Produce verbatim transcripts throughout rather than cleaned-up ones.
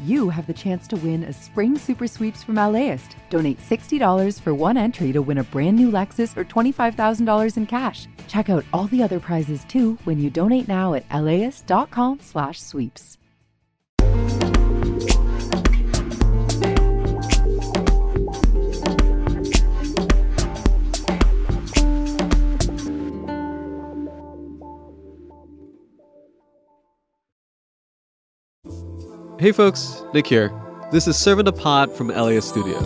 you have the chance to win a spring super sweeps from LAist. Donate sixty dollars for one entry to win a brand new Lexus or twenty-five thousand dollars in cash. Check out all the other prizes too when you donate now at laist.com slash sweeps. Hey folks, Nick here. This is Serving the Pod from LAist Studios.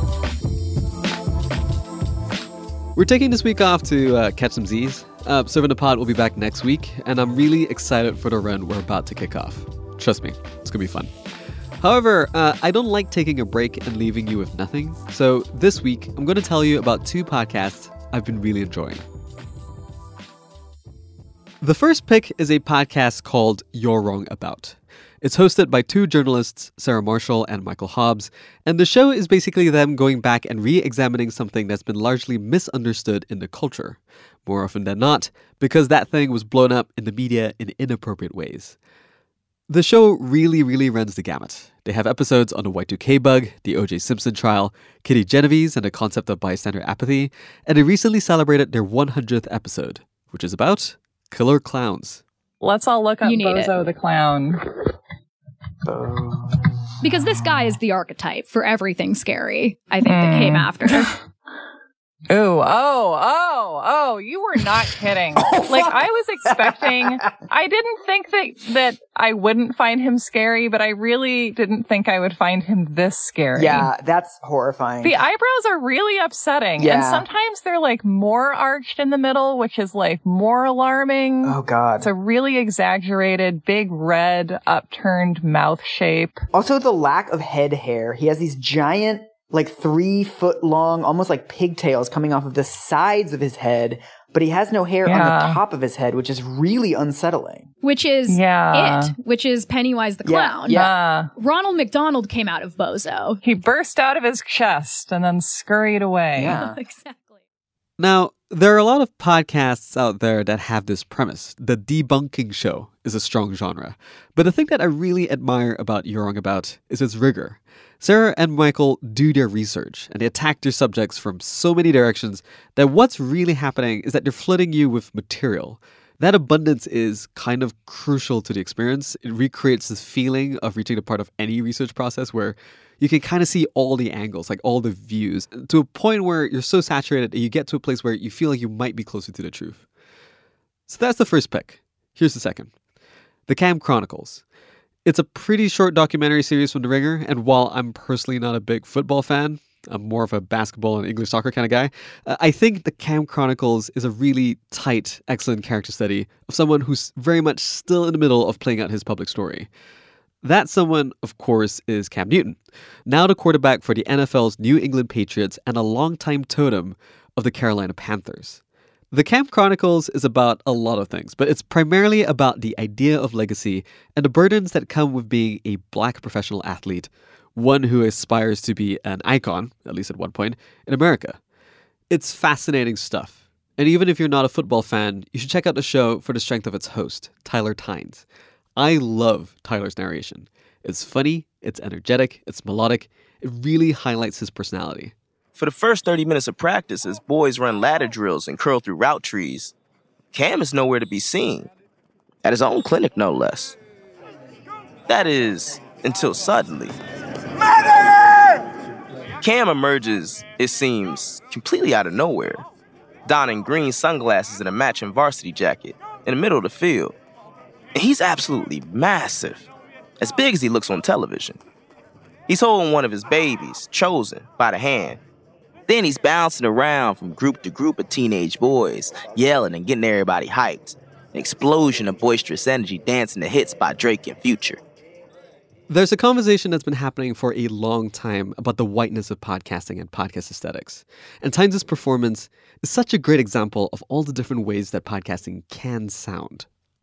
We're taking this week off to uh, catch some Z's. Uh, Serving the Pod will be back next week, and I'm really excited for the run we're about to kick off. Trust me, it's gonna be fun. However, uh, I don't like taking a break and leaving you with nothing, so this week I'm going to tell you about two podcasts I've been really enjoying. The first pick is a podcast called You're Wrong About. It's hosted by two journalists, Sarah Marshall and Michael Hobbs, and the show is basically them going back and re-examining something that's been largely misunderstood in the culture, more often than not, because that thing was blown up in the media in inappropriate ways. The show really, really runs the gamut. They have episodes on the Y two K bug, the O J Simpson trial, Kitty Genovese and the concept of bystander apathy, and they recently celebrated their one hundredth episode, which is about killer clowns. Let's all look up You need Bozo it. the Clown. Because this guy is the archetype for everything scary, I think, that came after. Ooh, oh, oh, oh, you were not kidding. Like, I was expecting, I didn't think that, that I wouldn't find him scary, but I really didn't think I would find him this scary. Yeah, that's horrifying. The eyebrows are really upsetting. Yeah. And sometimes they're like more arched in the middle, which is like more alarming. Oh, God. It's a really exaggerated, big red, upturned mouth shape. Also, the lack of head hair. He has these giant, like three foot long, almost like pigtails coming off of the sides of his head, but he has no hair Yeah. on the top of his head, which is really unsettling. Which is Yeah. it, which is Pennywise the Yeah, Clown. yeah. Uh, Ronald McDonald came out of Bozo. he burst out of his chest and then scurried away. Yeah. Exactly. Now, there are a lot of podcasts out there that have this premise. The debunking show is a strong genre. But the thing that I really admire about You're Wrong About is its rigor. Sarah and Michael do their research, and they attack their subjects from so many directions that what's really happening is that they're flooding you with material. That abundance is kind of crucial to the experience. It recreates this feeling of reaching a part of any research process where you can kind of see all the angles, like all the views, to a point where you're so saturated that you get to a place where you feel like you might be closer to the truth. So that's the first pick. Here's the second. The Cam Chronicles. It's a pretty short documentary series from The Ringer, and while I'm personally not a big football fan, I'm more of a basketball and English soccer kind of guy, uh, I think The Cam Chronicles is a really tight, excellent character study of someone who's very much still in the middle of playing out his public story. That someone, of course, is Cam Newton, now the quarterback for the N F L's New England Patriots and a longtime totem of the Carolina Panthers. The Cam Chronicles is about a lot of things, but it's primarily about the idea of legacy and the burdens that come with being a black professional athlete, one who aspires to be an icon, at least at one point, in America. It's fascinating stuff. And even if you're not a football fan, you should check out the show for the strength of its host, Tyler Tynes. I love Tyler's narration. It's funny, it's energetic, it's melodic. It really highlights his personality. For the first thirty minutes of practice, as boys run ladder drills and curl through route trees, Cam is nowhere to be seen. At his own clinic, no less. That is, until suddenly, Cam emerges, it seems, completely out of nowhere, donning green sunglasses and a matching varsity jacket in the middle of the field. And he's absolutely massive, as big as he looks on television. He's holding one of his babies, Chosen, by the hand. Then he's bouncing around from group to group of teenage boys, yelling and getting everybody hyped. An explosion of boisterous energy dancing to hits by Drake and Future. There's a conversation that's been happening for a long time about the whiteness of podcasting and podcast aesthetics. And Tynes' performance is such a great example of all the different ways that podcasting can sound.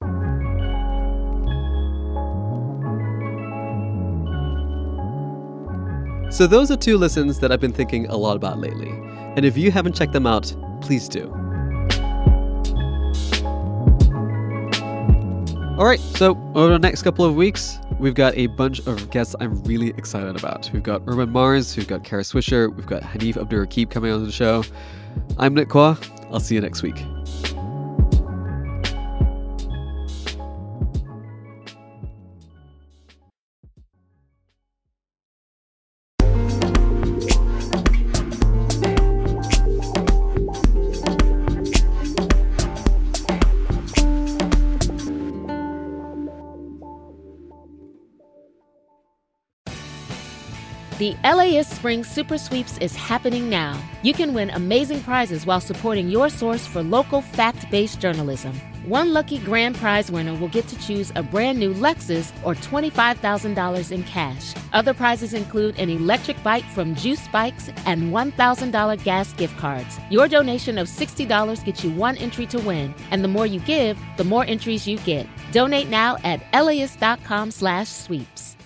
So those are two listens that I've been thinking a lot about lately. And if you haven't checked them out, please do. All right, so over the next couple of weeks, we've got a bunch of guests I'm really excited about. We've got Roman Mars, we've got Kara Swisher, we've got Hanif Abdurraqib coming on the show. I'm Nick Kwa. I'll see you next week. The L A ist Spring Super Sweeps is happening now. You can win amazing prizes while supporting your source for local fact-based journalism. One lucky grand prize winner will get to choose a brand new Lexus or twenty-five thousand dollars in cash. Other prizes include an electric bike from Juice Bikes and one thousand dollars gas gift cards. Your donation of sixty dollars gets you one entry to win, and the more you give, the more entries you get. Donate now at laist.com slash sweeps.